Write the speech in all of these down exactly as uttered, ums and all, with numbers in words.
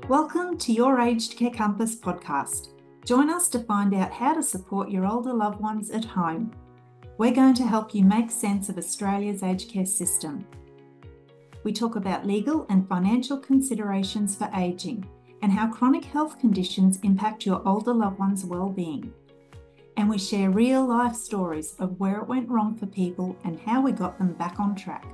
Welcome to your Aged Care Compass podcast. Join us to find out how to support your older loved ones at home. We're going to help you make sense of Australia's aged care system. We talk about legal and financial considerations for ageing and how chronic health conditions impact your older loved ones' well-being. And we share real-life stories of where it went wrong for people and how we got them back on track.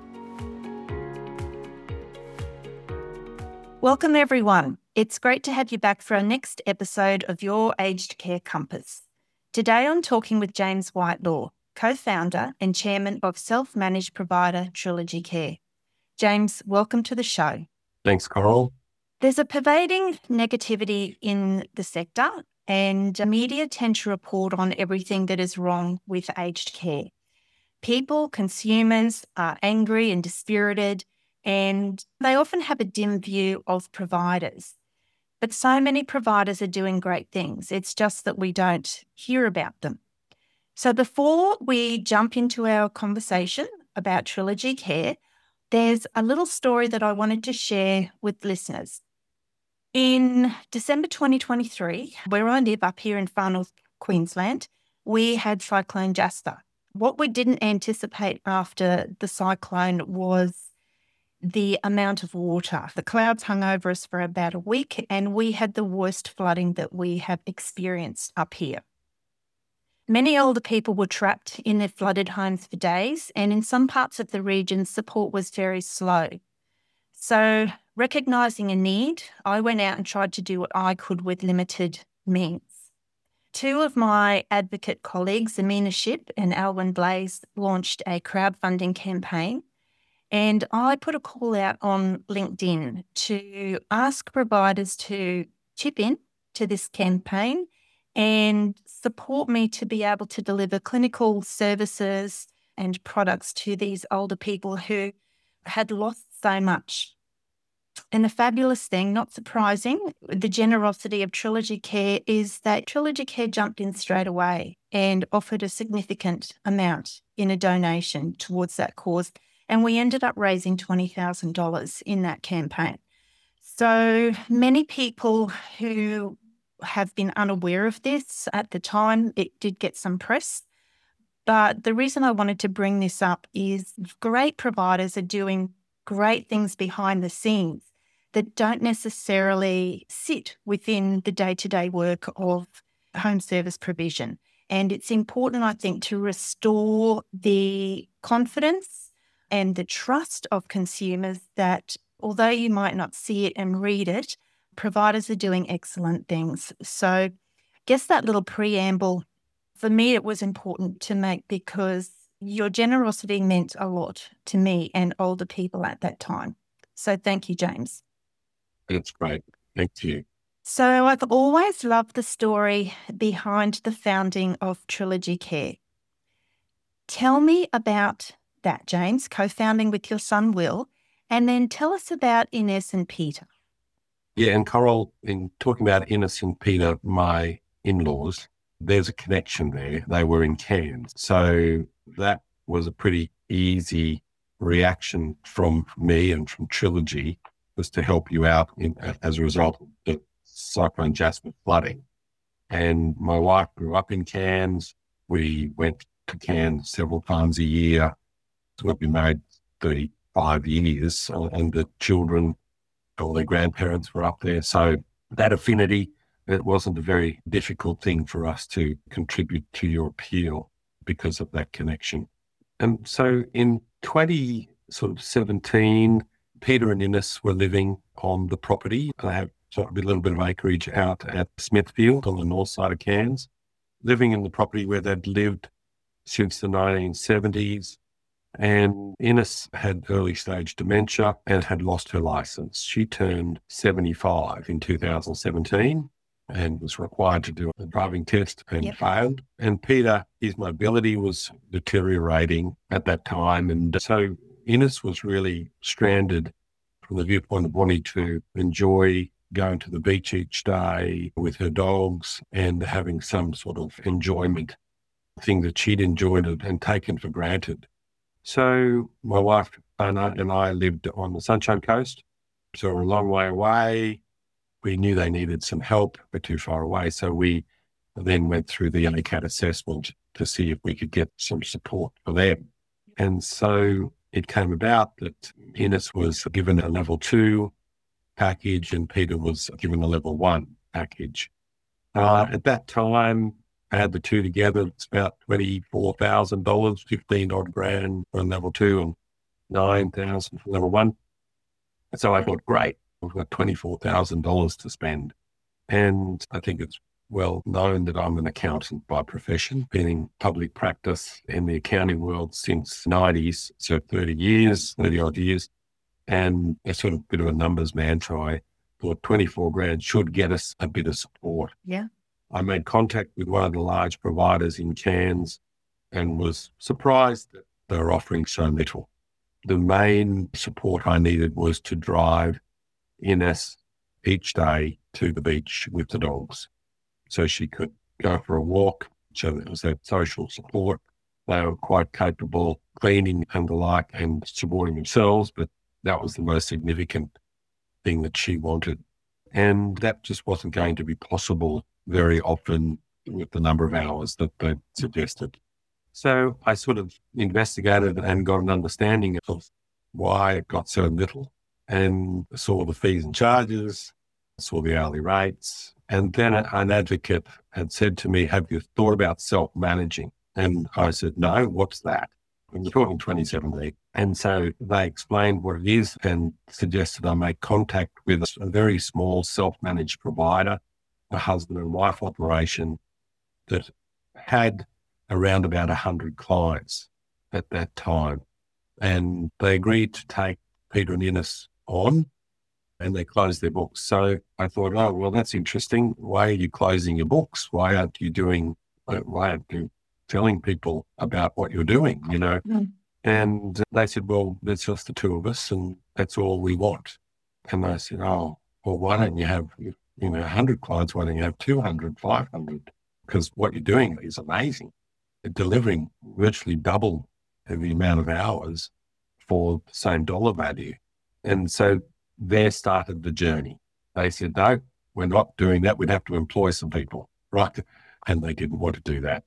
Welcome everyone. It's great to have you back for our next episode of Your Aged Care Compass. Today I'm talking with James Whitelaw, co-founder and chairman of self-managed provider Trilogy Care. James, welcome to the show. Thanks, Coral. There's a pervading negativity in the sector and media tend to report on everything that is wrong with aged care. People, consumers are angry and dispirited, and they often have a dim view of providers. But so many providers are doing great things. It's just that we don't hear about them. So before we jump into our conversation about Trilogy Care, there's a little story that I wanted to share with listeners. In December twenty twenty-three, where I live up here in Far North Queensland, we had Cyclone Jasper. What we didn't anticipate after the cyclone was the amount of water. The clouds hung over us for about a week and we had the worst flooding that we have experienced up here. Many older people were trapped in their flooded homes for days, and in some parts of the region, support was very slow. So, recognising a need, I went out and tried to do what I could with limited means. Two of my advocate colleagues, Amina Ship and Alwyn Blaze, launched a crowdfunding campaign. And I put a call out on LinkedIn to ask providers to chip in to this campaign and support me to be able to deliver clinical services and products to these older people who had lost so much. And the fabulous thing, not surprising, the generosity of Trilogy Care is that Trilogy Care jumped in straight away and offered a significant amount in a donation towards that cause. And we ended up raising twenty thousand dollars in that campaign. So many people who have been unaware of this at the time, it did get some press. But the reason I wanted to bring this up is great providers are doing great things behind the scenes that don't necessarily sit within the day-to-day work of home service provision. And it's important, I think, to restore the confidence and the trust of consumers that although you might not see it and read it, providers are doing excellent things. So I guess that little preamble, for me, it was important to make because your generosity meant a lot to me and older people at that time. So thank you, James. That's great. Thank you. So I've always loved the story behind the founding of Trilogy Care. Tell me about that, James, co-founding with your son, Will, and then tell us about Ines and Peter. Yeah, and Coral, in talking about Ines and Peter, my in-laws, there's a connection there. They were in Cairns. So that was a pretty easy reaction from me and from Trilogy, was to help you out in, as a result of the Cyclone Jasper flooding. And my wife grew up in Cairns. We went to Cairns several times a year. So we've been married thirty-five years, and the children, all their grandparents were up there. So that affinity, it wasn't a very difficult thing for us to contribute to your appeal because of that connection. And so in twenty seventeen, Peter and Ines were living on the property. They have sort of a little bit of acreage out at Smithfield on the north side of Cairns, living in the property where they'd lived since the nineteen seventies. And Ines had early stage dementia and had lost her license. She turned seventy-five in two thousand seventeen and was required to do a driving test and yep. failed. And Peter, his mobility was deteriorating at that time. And so Ines was really stranded from the viewpoint of wanting to enjoy going to the beach each day with her dogs and having some sort of enjoyment, thing that she'd enjoyed and taken for granted. So my wife and I lived on the Sunshine Coast, so we're a long way away. we knew they needed some help, but too far away. So we then went through the A C A T assessment to see if we could get some support for them. And so it came about that Innes was given a level two package and Peter was given a level one package. Uh, at that time, I had the two together. It's about twenty-four thousand dollars, fifteen odd grand for level two and nine thousand for level one. And so I thought, great, I've got twenty-four thousand dollars to spend. And I think it's well known that I'm an accountant by profession, been in public practice in the accounting world since the nineties, so thirty years, thirty odd years, and a sort of bit of a numbers man. So I thought twenty-four grand should get us a bit of support. Yeah. I made contact with one of the large providers in Cairns and was surprised that they were offering so little. The main support I needed was to drive Innes each day to the beach with the dogs so she could go for a walk. So there was that social support. They were quite capable cleaning and the like and supporting themselves, but that was the most significant thing that she wanted. And that just wasn't going to be possible very often with the number of hours that they suggested. So I sort of investigated and got an understanding of why it got so little and saw the fees and charges, saw the hourly rates. And then an advocate had said to me, have you thought about self-managing? And I said, no, what's that? We were talking twenty seventeen. And so they explained what it is and suggested I make contact with a very small self-managed provider, a husband and wife operation that had around about one hundred clients at that time. And they agreed to take Peter and Innes on and they closed their books. So I thought, oh, well, that's interesting. Why are you closing your books? Why aren't you doing, why aren't you telling people about what you're doing, you know? Mm. And they said, well, it's just the two of us and that's all we want. And I said, oh, well, why don't you have, you know, one hundred clients? Why don't you have two hundred, five hundred? Because what you're doing is amazing. You're delivering virtually double the amount of hours for the same dollar value. And so there started the journey. They said, no, we're not doing that. We'd have to employ some people, right? And they didn't want to do that.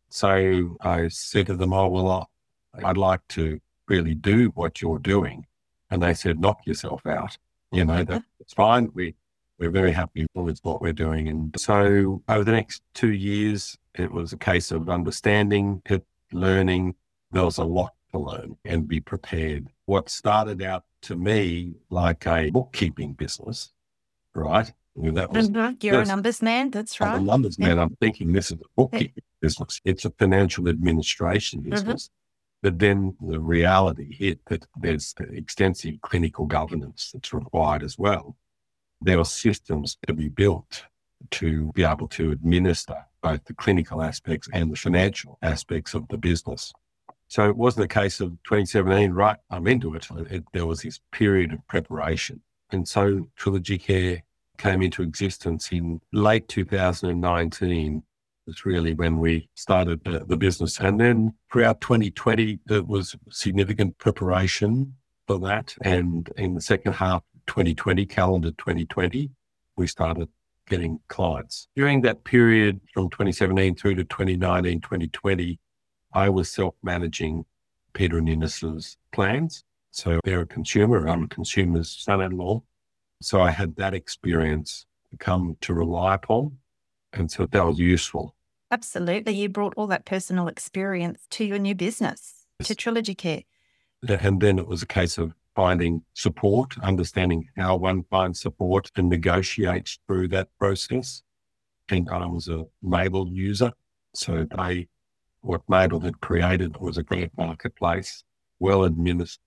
So I said to them, oh, well, I'd like to really do what you're doing. And they said, knock yourself out. You know, that's fine. We, we're very happy with what we're doing. And so over the next two years, it was a case of understanding it, learning. There was a lot to learn and be prepared. What started out to me like a bookkeeping business, right? That was, mm-hmm. You're a numbers man, that's right. I'm a numbers yeah. man. I'm thinking this is a bookkeeping yeah. business. It's a financial administration business. Mm-hmm. But then the reality hit that there's extensive clinical governance that's required as well. There are systems to be built to be able to administer both the clinical aspects and the financial aspects of the business. So it wasn't a case of twenty seventeen, right, I'm into it. it. There was this period of preparation. And so Trilogy Care came into existence in late two thousand nineteen. It's really when we started the, the business. And then throughout twenty twenty, there was significant preparation for that. And in the second half of twenty twenty, calendar twenty twenty, we started getting clients. During that period from twenty seventeen through to twenty nineteen, twenty twenty, I was self-managing Peter and Innes's plans. So they're a consumer. I'm a consumer's son-in-law. So I had that experience to come to rely upon. And so that was useful. Absolutely. You brought all that personal experience to your new business, yes. to Trilogy Care. And then it was a case of finding support, understanding how one finds support and negotiates through that process. And I was a Mable user. So they, what Mable had created was a great marketplace, well administered,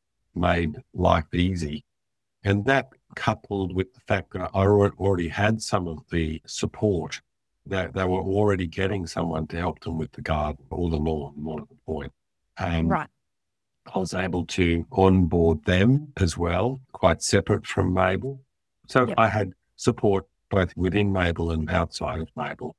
made life easy. And that coupled with the fact that I already had some of the support, that they were already getting someone to help them with the garden or the lawn, more to the point. And right. I was able to onboard them as well, quite separate from Mable. So yep. I had support both within Mable and outside of Mable.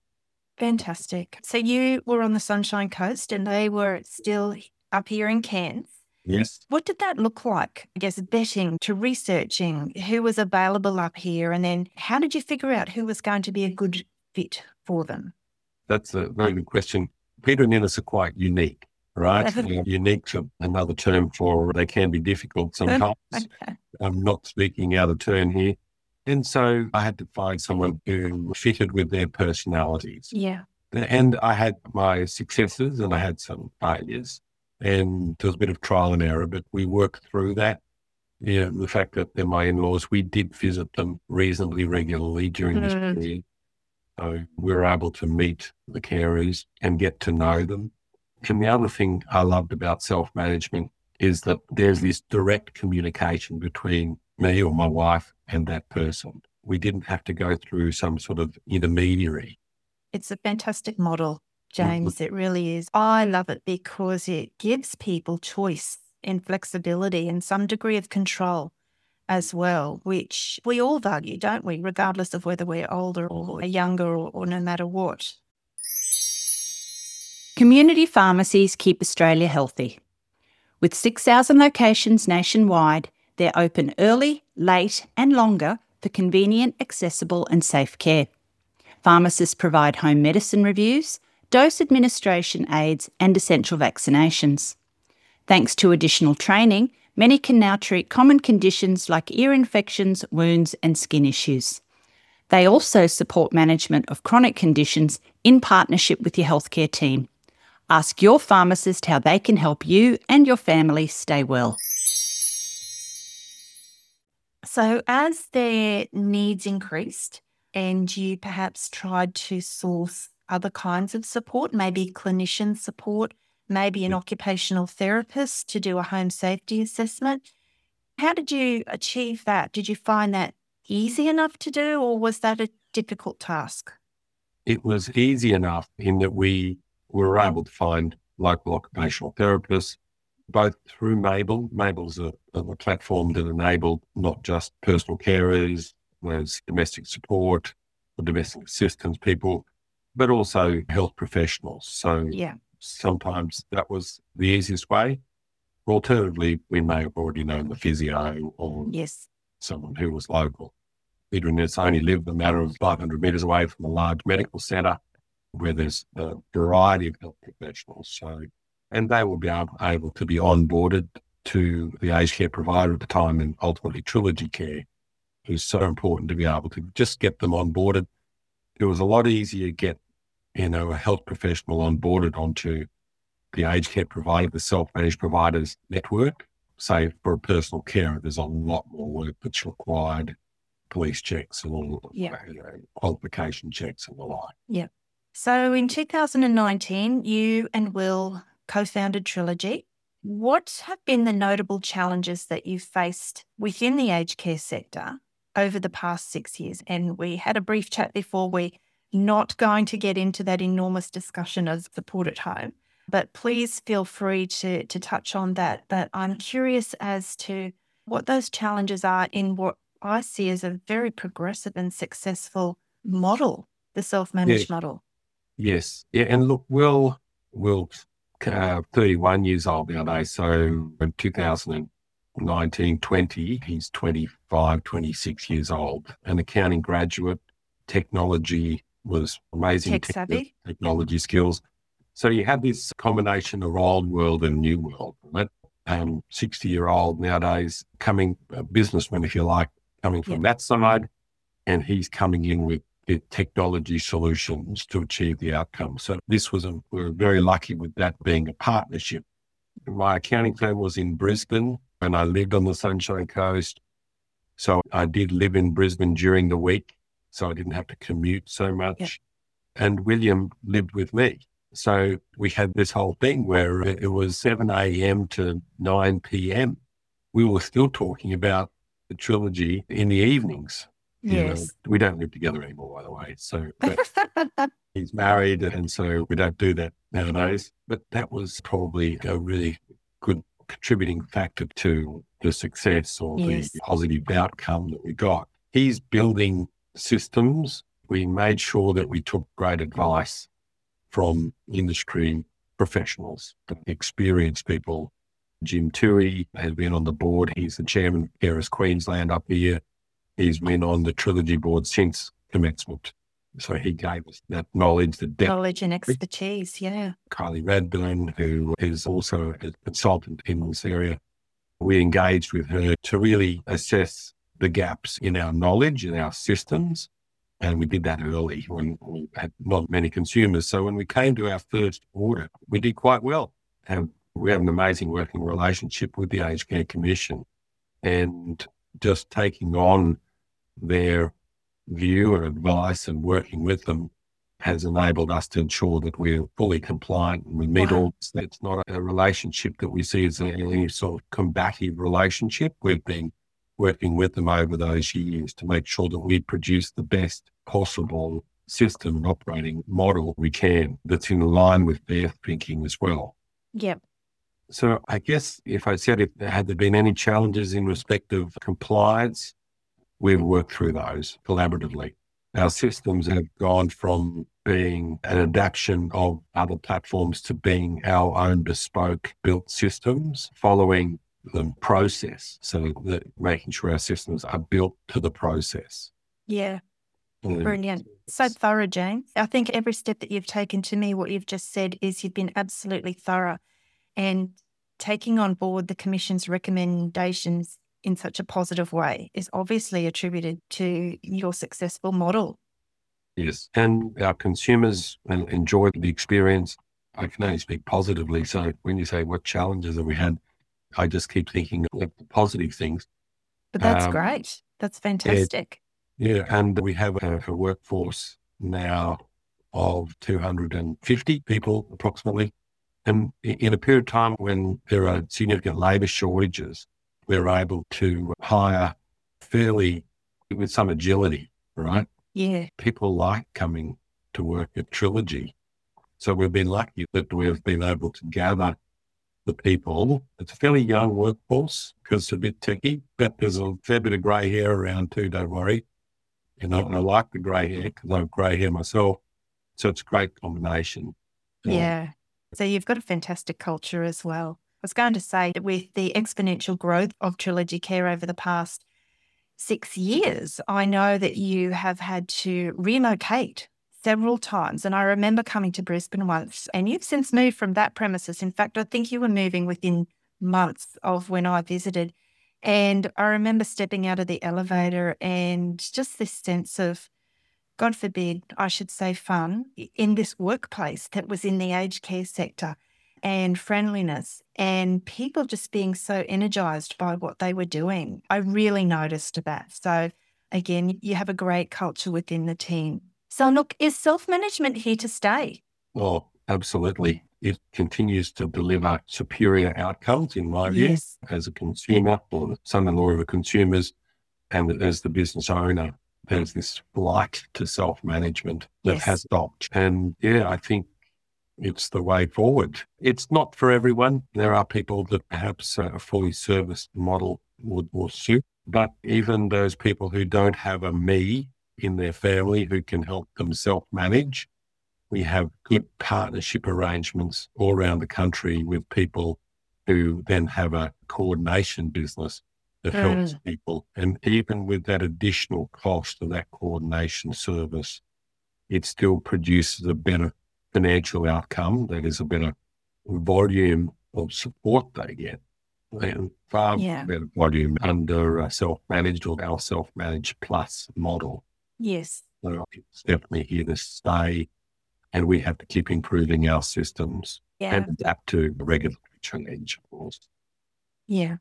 Fantastic. So you were on the Sunshine Coast and they were still up here in Cairns. Yes. What did that look like? I guess vetting to researching who was available up here, and then how did you figure out who was going to be a good fit for them? That's a very good question. Peter and Innes are quite unique, right? They're unique to another term for they can be difficult sometimes. Okay. I'm not speaking out of turn here. And so I had to find someone who fitted with their personalities. Yeah. And I had my successes and I had some failures. And there was a bit of trial and error, but we worked through that. You know, the fact that they're my in-laws, we did visit them reasonably regularly during this Mm. period. So we were able to meet the carers and get to know them. And the other thing I loved about self-management is that there's this direct communication between me or my wife and that person. We didn't have to go through some sort of intermediary. It's a fantastic model, James. It really is. I love it because it gives people choice and flexibility and some degree of control as well, which we all value, don't we? Regardless of whether we're older or younger or, or no matter what. Community pharmacies keep Australia healthy. With six thousand locations nationwide, they're open early, late and longer for convenient, accessible and safe care. Pharmacists provide home medicine reviews, dose administration aids and essential vaccinations. Thanks to additional training, many can now treat common conditions like ear infections, wounds and skin issues. They also support management of chronic conditions in partnership with your healthcare team. Ask your pharmacist how they can help you and your family stay well. So as their needs increased and you perhaps tried to source other kinds of support, maybe clinician support, maybe an occupational therapist to do a home safety assessment, how did you achieve that? Did you find that easy enough to do, or was that a difficult task? It was easy enough in that we were able to find local occupational therapists, both through Mabel. Mabel's a, a platform that enabled not just personal carers, there's domestic support, or domestic assistance people, but also health professionals. So Yeah. sometimes that was the easiest way. Alternatively, we may have already known the physio or Yes. someone who was local. Peter and Innes only lived a matter of five hundred metres away from a large medical centre where there's a variety of health professionals. So, and they will be able, able to be onboarded to the aged care provider at the time, and ultimately Trilogy Care, who's so important to be able to just get them onboarded. It was a lot easier to get, you know, a health professional onboarded onto the aged care provider, the self-managed providers network. Say for a personal carer, there's a lot more work that's required, police checks and all, Yeah. you know, qualification checks and the like. Yeah. So in two thousand nineteen, you and Will co-founded Trilogy. What have been the notable challenges that you've faced within the aged care sector over the past six years? And we had a brief chat before. We're not going to get into that enormous discussion of support at home, but please feel free to, to touch on that. But I'm curious as to what those challenges are in what I see as a very progressive and successful model, the self-managed Yeah. model. Yes. Yeah. And look, Will, Will's uh, thirty-one years old nowadays. So in two thousand nineteen twenty, he's twenty-five, twenty-six years old, an accounting graduate. Technology was amazing. Tech savvy. Technology skills. So you have this combination of old world and new world, right? Um, sixty year old nowadays, coming a businessman, if you like, coming from Yeah. that side, and he's coming in with the technology solutions to achieve the outcome. So this was a, we were very lucky with that being a partnership. My accounting firm was in Brisbane and I lived on the Sunshine Coast. So I did live in Brisbane during the week, so I didn't have to commute so much. Yeah. And William lived with me. So we had this whole thing where it was seven a.m. to nine p.m. We were still talking about the Trilogy in the evenings. You know, Yes. we don't live together anymore, by the way. So but he's married, and so we don't do that nowadays. But that was probably a really good contributing factor to the success or Yes. the positive outcome that we got. He's building systems. We made sure that we took great advice from industry professionals, experienced people Jim Toohey has been on the board. He's the chairman of Carers Queensland up here. He's been on the Trilogy board since commencement. So he gave us that knowledge, the depth. Knowledge and expertise, yeah. Kylie Radburn, who is also a consultant in this area. We engaged with her to really assess the gaps in our knowledge, in our systems. And we did that early when we had not many consumers. So when we came to our first audit, we did quite well. And we have an amazing working relationship with the Aged Care Commission. And just taking on their view or advice and working with them has enabled us to ensure that we're fully compliant and we meet Wow. all. It's not a relationship that we see as any sort of combative relationship. We've been working with them over those years to make sure that we produce the best possible system and operating model we can that's in line with their thinking as well. Yep. So I guess if I said if there had there been any challenges in respect of compliance, we've worked through those collaboratively. Our systems have gone from being an adaptation of other platforms to being our own bespoke built systems, following the process. So that making sure our systems are built to the process. Yeah. Um, Brilliant. So thorough, James. I think every step that you've taken to me, what you've just said is you've been absolutely thorough, and taking on board the Commission's recommendations in such a positive way is obviously attributed to your successful model. Yes. And our consumers enjoy the experience. I can only speak positively. So when you say what challenges have we had, I just keep thinking of the positive things. But that's Um, great. That's fantastic. Yeah. And we have a, a workforce now of two hundred fifty people approximately. And in a period of time when there are significant labour shortages, we're able to hire fairly with some agility, right? Yeah. People like coming to work at Trilogy. So we've been lucky that we've been able to gather the people. It's a fairly young workforce because it's a bit techy, but there's a fair bit of grey hair around too, don't worry. You know, and I like the grey hair because I have grey hair myself. So it's a great combination. Um, Yeah. So you've got a fantastic culture as well. I was going to say that with the exponential growth of Trilogy Care over the past six years, I know that you have had to relocate several times. And I remember coming to Brisbane once, and you've since moved from that premises. In fact, I think you were moving within months of when I visited. And I remember stepping out of the elevator and just this sense of, God forbid, I should say fun, in this workplace that was in the aged care sector, and friendliness and people just being so energised by what they were doing. I really noticed that. So again, you have a great culture within the team. So look, is self-management here to stay? Well, absolutely. It continues to deliver superior outcomes, in my view, Yes. as a consumer or the son-in-law of a consumer's, and as the business owner. There's this flight to self-management that Yes. has stopped. And yeah, I think it's the way forward. It's not for everyone. There are people that perhaps a fully serviced model would, would suit. But even those people who don't have a me in their family who can help them self-manage, we have good partnership arrangements all around the country with people who then have a coordination business that helps Mm. people. And even with that additional cost of that coordination service, it still produces a better financial outcome. That is a better volume of support they get. And far Yeah. better volume under a self-managed or our self-managed plus model. Yes. So it's definitely here to stay. And we have to keep improving our systems Yeah. and adapt to regulatory change, of course. Yeah.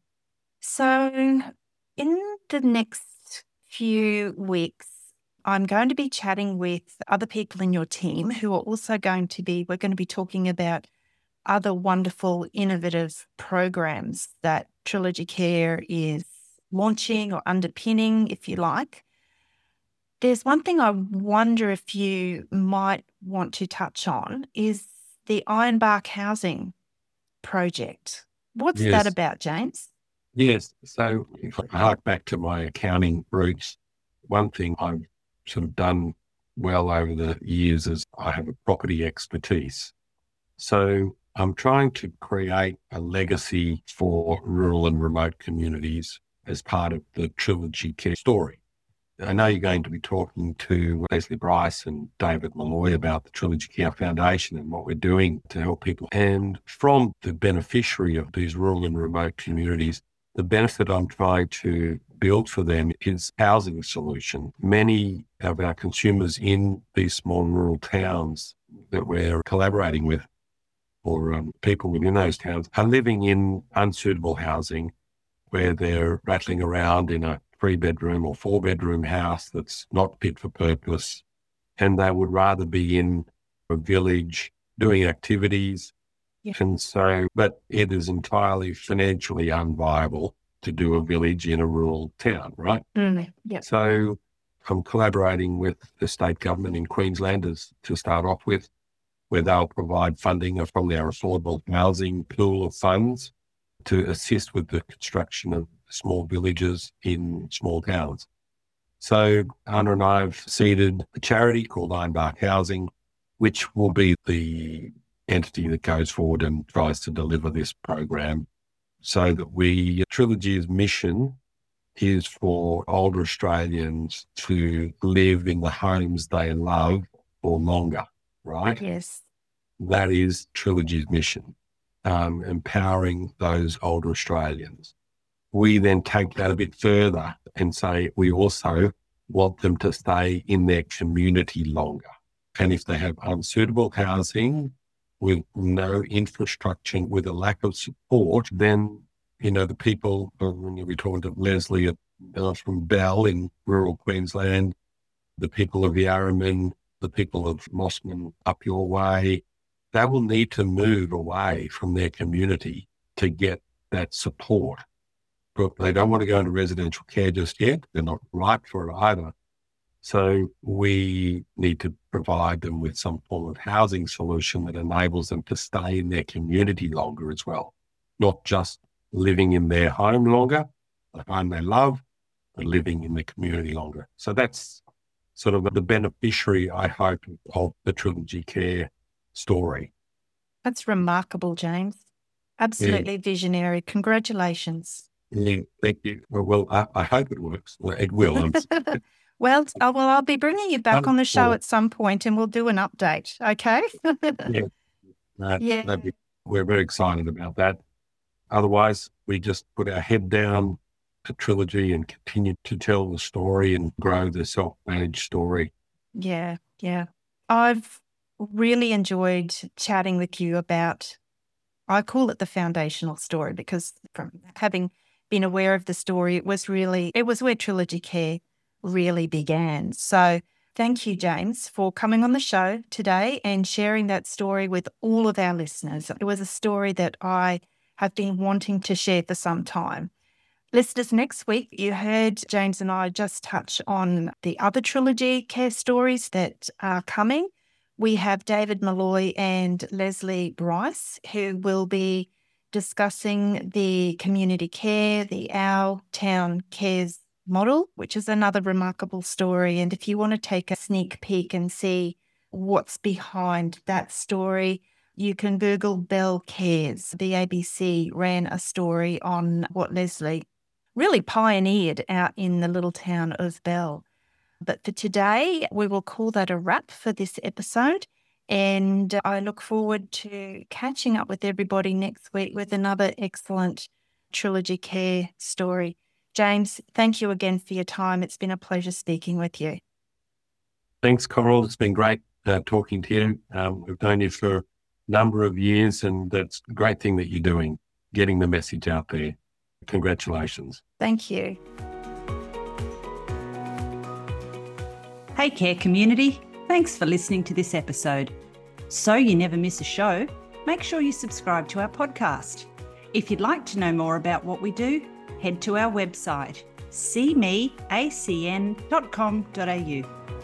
So in the next few weeks, I'm going to be chatting with other people in your team who are also going to be, we're going to be talking about other wonderful, innovative programs that Trilogy Care is launching or underpinning, if you like. There's one thing I wonder if you might want to touch on is the Ironbark Housing project. What's Yes. that about, James? Yes. So if I hark back to my accounting roots, one thing I've sort of done well over the years is I have a property expertise. So I'm trying to create a legacy for rural and remote communities as part of the Trilogy Care story. I know you're going to be talking to Leslie Bryce and David Malloy about the Trilogy Care Foundation and what we're doing to help people. And from the beneficiary of these rural and remote communities, the benefit I'm trying to build for them is housing solution. Many of our consumers in these small rural towns that we're collaborating with, or um, people within those towns, are living in unsuitable housing where they're rattling around in a three-bedroom or four-bedroom house that's not fit for purpose, and they would rather be in a village doing activities. Yeah. And so, but it is entirely financially unviable to do a village in a rural town, right? Mm, yeah. So I'm collaborating with the state government in Queensland as, to start off with, where they'll provide funding from their affordable housing pool of funds to assist with the construction of small villages in small towns. So Anna and I have seeded a charity called Ironbark Housing, which will be the entity that goes forward and tries to deliver this program, so that we, Trilogy's mission is for older Australians to live in the homes they love for longer, right? Yes. That is Trilogy's mission, um, empowering those older Australians. We then take that a bit further and say we also want them to stay in their community longer. And if they have unsuitable housing with no infrastructure, with a lack of support, then, you know, the people, when you're talking to Leslie uh, from Bell in rural Queensland, the people of Yarraman, the people of Mossman up your way, they will need to move away from their community to get that support. But they don't want to go into residential care just yet. They're not ripe for it either. So we need to provide them with some form of housing solution that enables them to stay in their community longer as well, not just living in their home longer, the home they love, but living in the community longer. So that's sort of the beneficiary, I hope, of the Trilogy Care story. That's remarkable, James. Absolutely yeah. Visionary. Congratulations. Yeah, thank you. Well, well I, I hope it works. Well, it will. well, oh, well, I'll be bringing you back um, on the show well, at some point and we'll do an update, okay? yeah. No, yeah. Be, we're very excited about that. Otherwise, we just put our head down to Trilogy and continue to tell the story and grow the self-managed story. Yeah, yeah. I've really enjoyed chatting with you about, I call it the foundational story, because from having been aware of the story, it was really, it was where Trilogy Care really began. So thank you, James, for coming on the show today and sharing that story with all of our listeners. It was a story that I have been wanting to share for some time. Listeners, next week, you heard James and I just touch on the other Trilogy Care stories that are coming. We have David Malloy and Leslie Bryce, who will be discussing the community care, the Our Town Cares model, which is another remarkable story. And if you want to take a sneak peek and see what's behind that story, you can Google Bell Cares. The A B C ran a story on what Leslie really pioneered out in the little town of Bell. But for today, we will call that a wrap for this episode. And I look forward to catching up with everybody next week with another excellent Trilogy Care story. James, thank you again for your time. It's been a pleasure speaking with you. Thanks, Coral. It's been great uh, talking to you. Um, we've known you for a number of years, and that's a great thing that you're doing, getting the message out there. Congratulations. Thank you. Hey Care community, thanks for listening to this episode. So you never miss a show, make sure you subscribe to our podcast. If you'd like to know more about what we do, head to our website, see me a c n dot com dot a u.